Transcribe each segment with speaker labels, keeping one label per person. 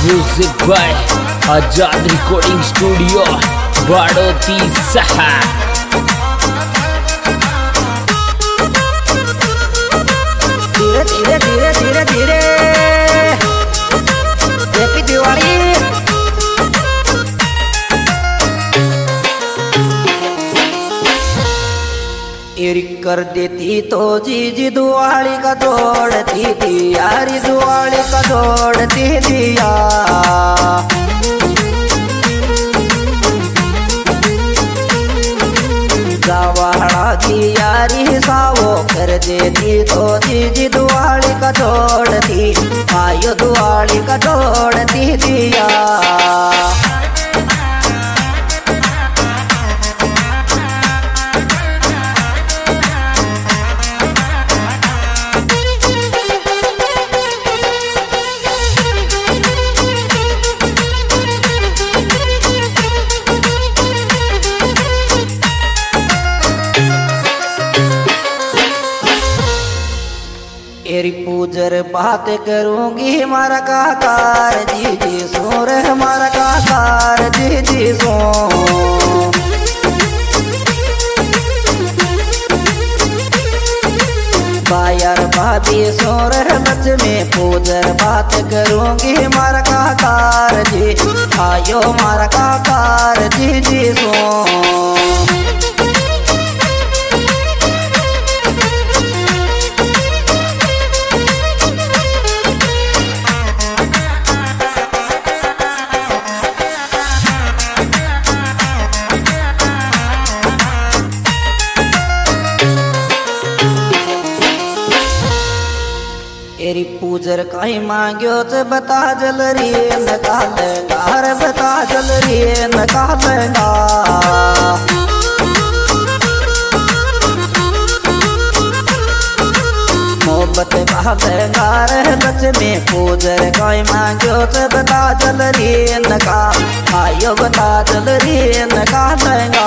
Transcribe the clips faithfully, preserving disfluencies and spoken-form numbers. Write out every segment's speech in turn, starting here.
Speaker 1: Music by Azad recording studio बाड़ोती सहा।
Speaker 2: धीरे धीरे धीरे धीरे धीरे हैप्पी दिवाली। एरिक कर देती तो जीजी दुआली का दौड़ती थी यारी दुआली का दौड़ती दिया। जावाड़ा की यारी सावो कर देती तो जीजी दुआली का दौड़ती आयो दुआली का दौड़ती दिया। एरी पूजर बात करूंगी हमारा काकार जी जी सो रे हमारा काकार जी जी सो। बायर भाभी सो रे बच में पूजर बात करूंगी हमारा काकार जी आयो हमारा काकार जी जी सो। एरी पूजर कहीं मांग्यो तो बता जल री नकालेगा हर बता जल री नकालेगा। मोहब्बत बहालेगा रे बच में पूजर कहीं मांग्यो तो बता जल री नका आयो बता जल री नकालेगा।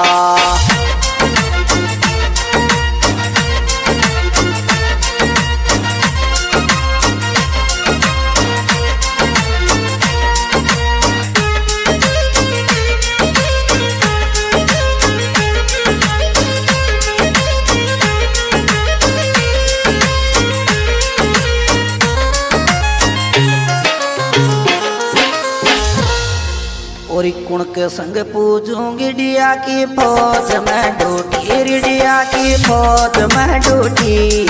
Speaker 2: और कुण के संग पूजूंगी डिया की फौज में डूटी डिया की फौज में डूटी।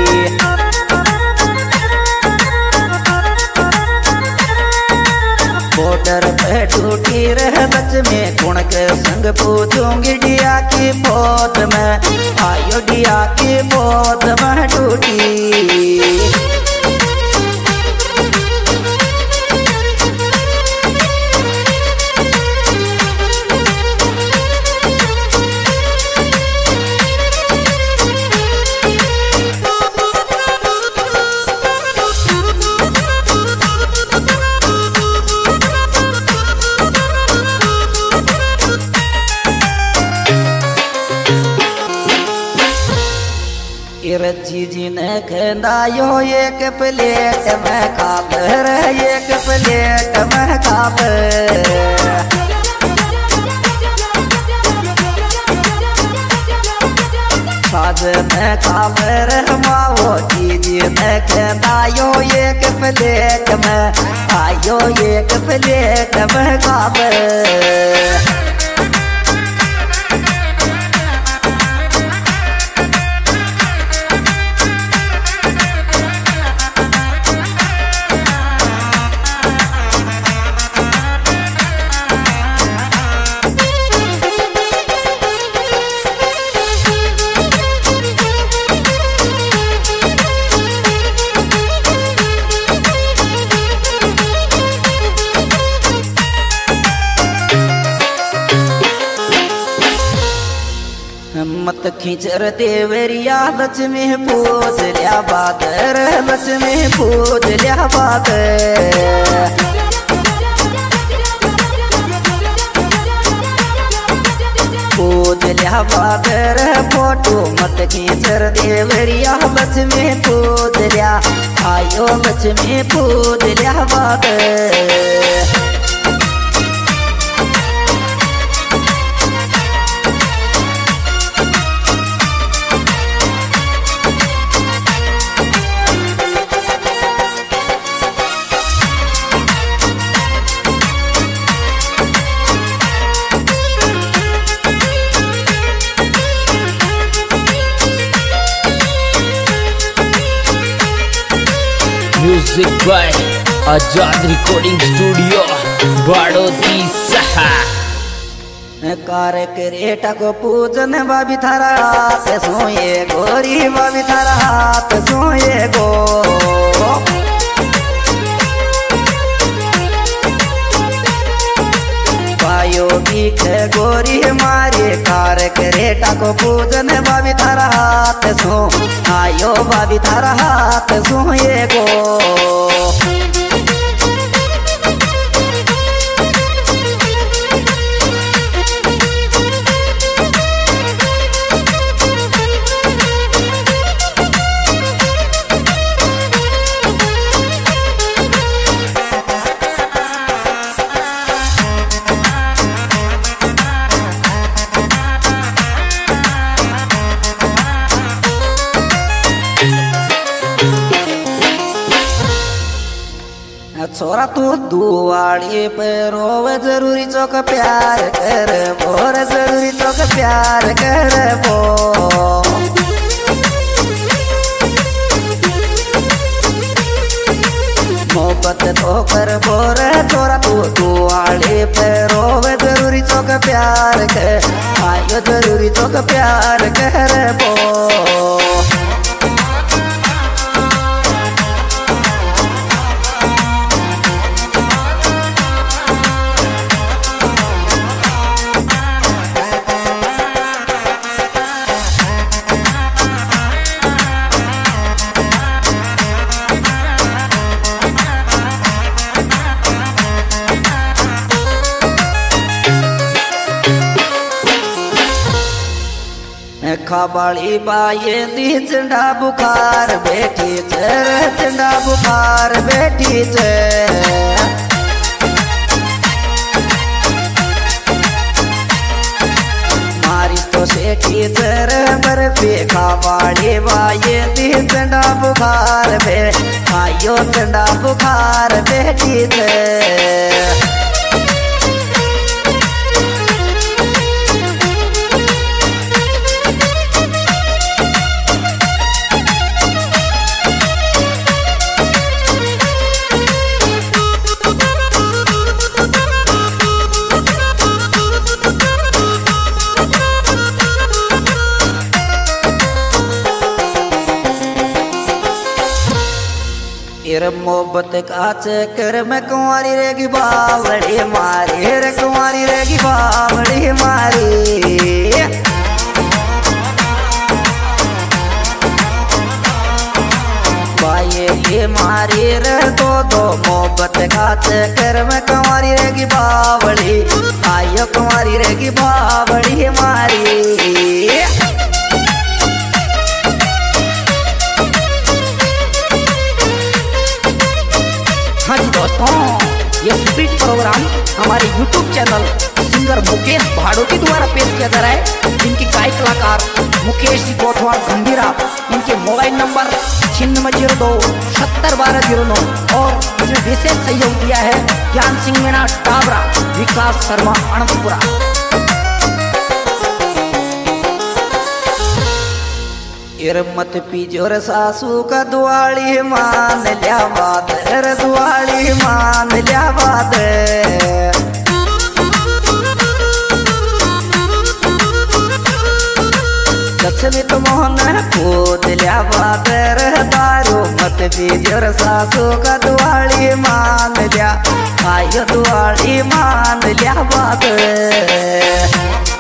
Speaker 2: बॉर्डर पे डूटी रह बच में कुण के संग पूजूंगी डिया की फौज में आयो डिया की फौज में डूटी। जी जी ने कहना यो एक प्लेट में खाब रे एक प्लेट में खाब। साज में खाब रे माओ जी जी ने कहना यो एक प्लेट में आयो एक प्लेट में खाब। मत खींचर देवरिया बच में पूज लिया बादर बच में पूज लिया बादर। पूज लिया बादर फोटो मत खींचर देवरिया बच में कूद लिया आयो बच में कूद लिया बादर।
Speaker 1: Music by Azad recording studio बाड़ोती सहा।
Speaker 2: कार करेटा को पूजन बाबी थारा हाथ सोए गोरी बाबी थारा हाथ सोए गो। पायो बीख गोरी मारे कार करेटा को पूजन बाबी थारा हाथ सो आयो बाबी थारा हाथ सोए गो। छोरा तू दुआड़ी पे रोवे जरूरी चौक प्यार कर बोर जरूरी चौक प्यार कर बो। मोहब्बत तो कर बोर छोरा तू दुआड़ी पे रोवे जरूरी चौक प्यार कर आयो जरूरी चौक प्यार कर बो। खाबाड़ी बाये दी चंडा बुखार बैठी चर चंडा बुखार बैठी चर। मारी तो सेठी चर बर्फी खाबाड़ी बाये दी चंडा बुखार बे आयो चंडा बुखार बैठी चर। मोहब्बत का चक्कर में कुंवारी रेगी बावड़ी मारी रे कुंवारी रेगी बावड़ी मारी। बाये ये मारी रे तो दो मोहब्बत का चक्कर में कुंवारी रेगी बावड़ी आयो कुंवारी रेगी बावड़ी मारी। हाँ जी दोस्तों, ये स्पीड प्रोग्राम हमारे यूट्यूब चैनल सिंगर मुकेश भाड़ोती द्वारा पेश किया जा रहा है। जिनके गायक कलाकार मुकेश जी गोठवाड़ गंभीरा, इनके मोबाइल नंबर छिन्नवे जीरो दो सत्तर बारह जीरो नौ और इसमें विशेष सहयोग दिया है ज्ञान सिंह मीणा टाबरा, विकास शर्मा अनंतपुरा। मत पीजोर सासू का दुआली मान लिया बात दुआली मान लिया बात। लक्ष्मित मोहन कूद लिया बात दारू मत पीजोर सासू का दुआली मान लिया आयो दुआली मान लिया बात।